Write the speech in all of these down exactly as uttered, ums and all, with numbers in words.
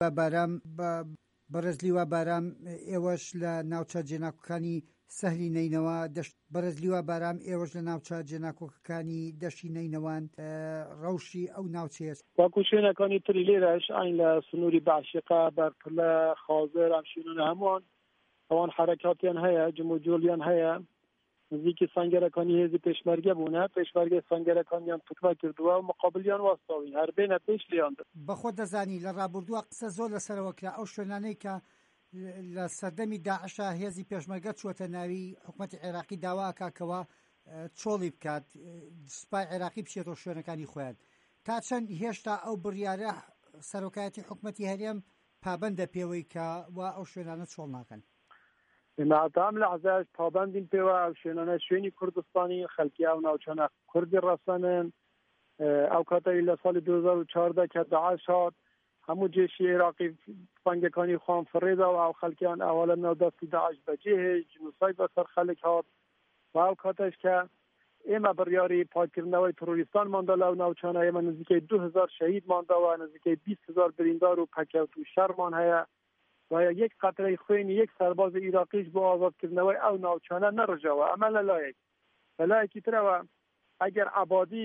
بارام بەرزلیوە بارام ئێوەش لە ناوچە جێناکۆکانی سەهلی نینەوە بەرزلیوە بارام ئێوەش لە ناوچە جێناکۆکەکانی دەشی نینەوان ڕەوشی ئەو ناوچەیە وەکو شوێنەکانی تری لێرەش ئاین لە سنووری بەعشیقا بەرپلە خازر ئەم شوێنانە هەمووان ئەوان حرەکاتیان هەیە جموجۆلیان هەیە نزیکی سەنگەرەکانی هێزی پێشمەرگە بوونە پێشمەرگەی سەنگەرەکانیان توکما کردووە و مقابلیان واستاوی هەر بێنە پێش لیان بەخۆ دەزانی لە ڕابردووە قسە زۆر لەسەرەوە کرا ئەو شوێنانەی کە لە سەردەمی داعشە هێزی پێشمەرگە چوەتە ناوی حکوومەتی عێراقی داواکاکەوە چۆڵی بکات سوپای عێراقی بچێتەوە شوێنەکانی خۆیان تا چەند هێشتا ئەو بڕیارە سەرۆکایەتی حکوومەتی هەرێم پابەندە پێوەی کە وا ئەو شوێنانە چۆڵ ناکەن مادام لە عزاز پابندین پێوە ئەو شوێنانە شوێنی کوردستانی خەڵکی ئەو ناوچانە کوردی ڕەسەنن ئەو کاتەی لە ساڵی دوو هەزار و چواردە کە داعش هات هەموو جێشی عێراقی فەنگەکانی خۆیان فڕێدا و ئەو خەڵکیان ئەوەڵە ناودەستی داعش بەجێهێش جنوسایت بەسەر خەڵک هات و ئەو کاتەش کە ئێمە بڕیاری پاکردنەوەی تۆرۆریستانماندا لەو ناوچانە ئێمە نزیکەی دوو هەزار شەهیدمانداوە نزیکەی بیست هەزار بریندار و پەکەوت و شەرمان هەیە و یەک قەترەی خوێنی یەک سەرباز عێراقیش بۆ ئازادکردنەوەی ئەو ناوچانە نەڕژەوە ئەمە لەلایەک لەلایەکی ترەوە ئەگەر عەبادی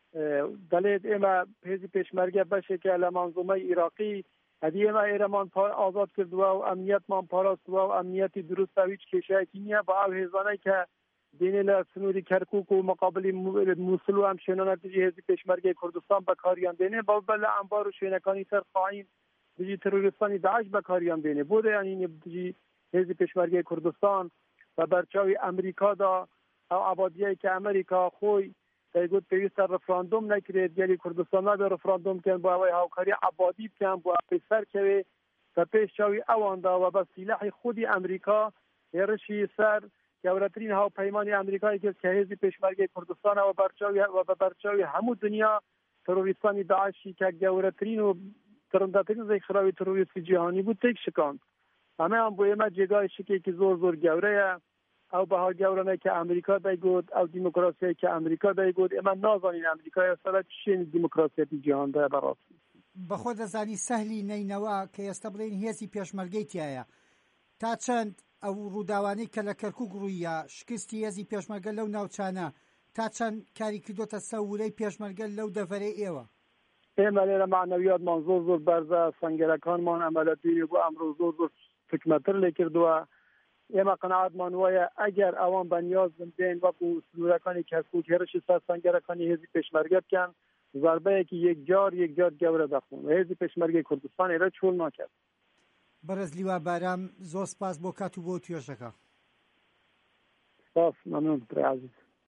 دەڵێت ئێمە هێزی پێشمەرگە بەشێکە لە مەنزومەی عێراقی هەدی ئێمە ئێرەمان ئازاد کردووە و ئەمنیەتمان پاراستووە و ئەمنیەتی دروستە هیچ کێشەیەکی نییە بە ئەو هێزانەی کە دێنێ لە سنووری کەرکووک و مقابلی مووسڵ و ئەم شوێنانە دژی هێزی پێشمەرگەی کوردستان بەکاریان دێنێ بەڵ بە لە ئەمبار و شوێنەکانی سەر خاین دژی تروریستانی داعش بەکاریان دێنێ بۆ دەیانینێ دژی هێزی پێشمەرگەی کوردستان بە بەرچاوی ئەمریکادا ئەو عەبادیەی کە ئەمریکا خۆی دەیگوت پێویستە ڕفراندۆم نەکرێت گەلی کوردستان نابێ ڕفراندۆم بکەن بۆ ئەوەی هاوکاری عەبادی بکەن بۆ ئەوەی سەرکەوێ بە پێش چاوی ئەواندا و بە سیلاحی خودی ئەمریکا هێرشی سەر گەورەترین هاوپەیمانی ئەمریکای کرد کە هێزی پێشمەرگەی کوردستانەوە بەرچاوی و بە بەرچاوی هەموو دنیا تۆرۆریستانی داعشی کە گەورەترین و ترندەترین زەیخراوی تۆرۆریستی جیهانی بوو تێک شکاند ئەمەیان بۆ ئێمە جێگای شکێکی زۆر زۆر گەورەیە ئەو بەها گەورانەی کە ئەمریکا دەیگوت ئەو دیموکراسیایی کە ئەمریکا دەیگوت ئێمە نازانین ئەمریکا ئێستا چین دیموکراسیەتی جیهاندا بەڕاستی بەخۆ دەزانی سەهلی نینەوە کە ئێستا بڵێن هێزی پێشمەرگەی تایە تا چەند ئەو ڕووداوانەی کە لە کەرکووک ڕوویە شکستی هێزی پێشمەرگە لەو ناوچانە تا چەند کاری کردوتە سەورەی پێشمەرگە لەو دەڤەرەی ئێوە ئێمە لێرە معنەویاتمان زۆر زۆر بەرزە سەنگەرەکانمان ئەمەلەتی بۆ ئەمڕۆ زۆر زۆر تکمەتر لێ کردووە ئێمە قەنەعەتمان وایە ئەگەر ئەوان بەنیاز بن وەکو سنوورەکانی کەرکووک هێرشی سەر سەنگەرەکانی هێزی پێشمەرگە بکەن زاربەیەکی یەکجار یەکجار گەورە دەخۆن و هێزی پێشمەرگەی کوردستان ئێرە چۆڵ ناکات. بەرزلیوە بارام زۆر سپاس بۆ کات و بۆ توێژەکە. سپاس مەمنون برای عەزیز.